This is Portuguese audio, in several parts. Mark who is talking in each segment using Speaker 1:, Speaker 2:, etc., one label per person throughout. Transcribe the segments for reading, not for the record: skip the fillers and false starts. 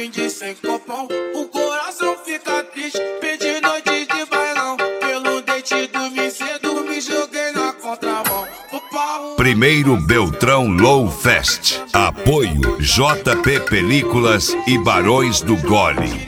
Speaker 1: fim de sem copão. O coração fica triste, pedi noite de bailão. Pelo dente dormi cedo, me joguei na contramão.
Speaker 2: Primeiro Beltrão Low Fest. Apoio JP Películas e Barões do Gole.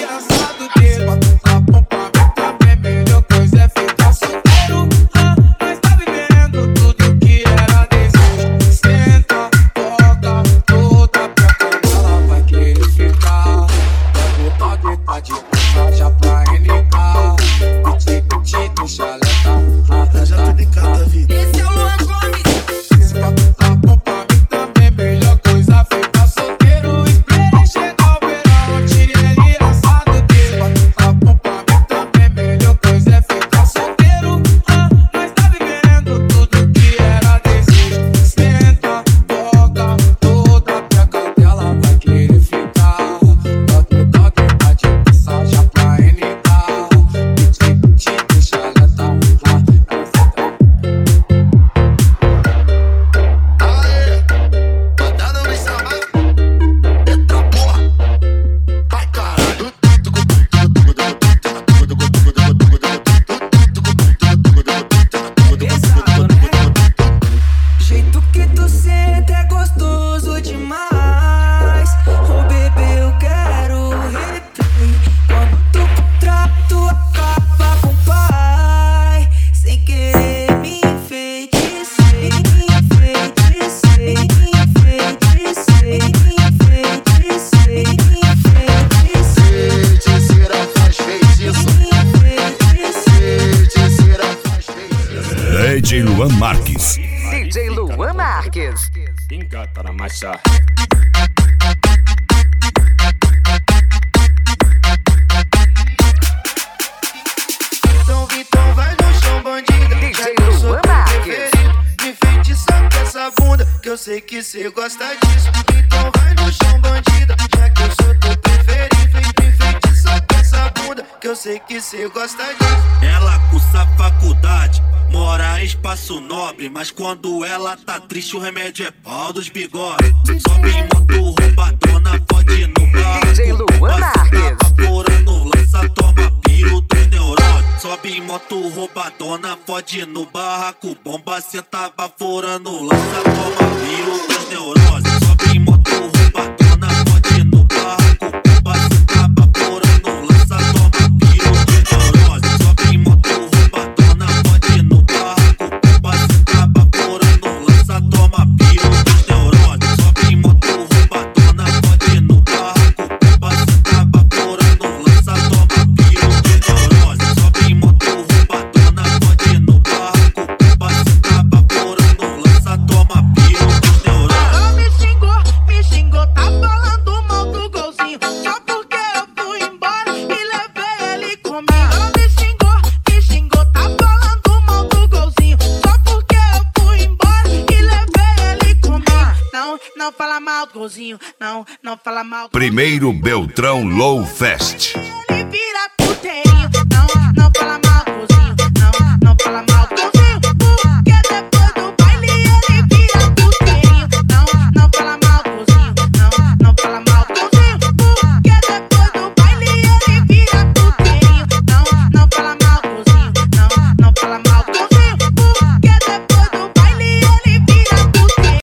Speaker 2: DJ Luan Marques.
Speaker 3: DJ Luan Marques.
Speaker 4: Engata na marcha.
Speaker 1: Então vai no chão, bandida.
Speaker 3: DJ Luan Marques.
Speaker 1: Me enfeitiça com essa bunda, que eu sei que cê gosta disso. Então vai no chão, bandida, já que eu sou teu preferido. Me enfeitiça com essa bunda, que eu sei que cê gosta disso.
Speaker 5: Ela cursa faculdade, mora em espaço nobre, mas quando ela tá triste o remédio é pau dos bigodes. Sobe em moto roubadona, pode no bar.
Speaker 3: DJ Luan Marques.
Speaker 5: Vaporando, lança, toma piro dos neurônios. Sobe em moto roubadona, pode no barraco. Bomba, senta, vaporando, lança, toma piro dos neurônios. Sobe em moto roubadona, pode no barraco. Bomba, senta, vaporando, lança, toma piro dos neurônios. Sobe em moto roubadona, pode no barraco. Bomba, senta, vaporando, lança, toma piro dos neurônios. Sobe em moto roubadona, pode no barraco. Bomba, senta, vaporando, lança, toma piro dos neurônios. Sobe em moto roubadona, pode no barraco. Bomba, senta, vaporando, lança, toma piro dos neurônios.
Speaker 1: Ela me xingou, tá falando mal do golzinho. Só porque eu fui embora e levei ele comigo. Ela me xingou, tá falando mal do golzinho. Só porque eu fui embora e levei ele comigo. Não fala mal do golzinho, não fala mal do
Speaker 2: Primeiro Beltrão Low Fest.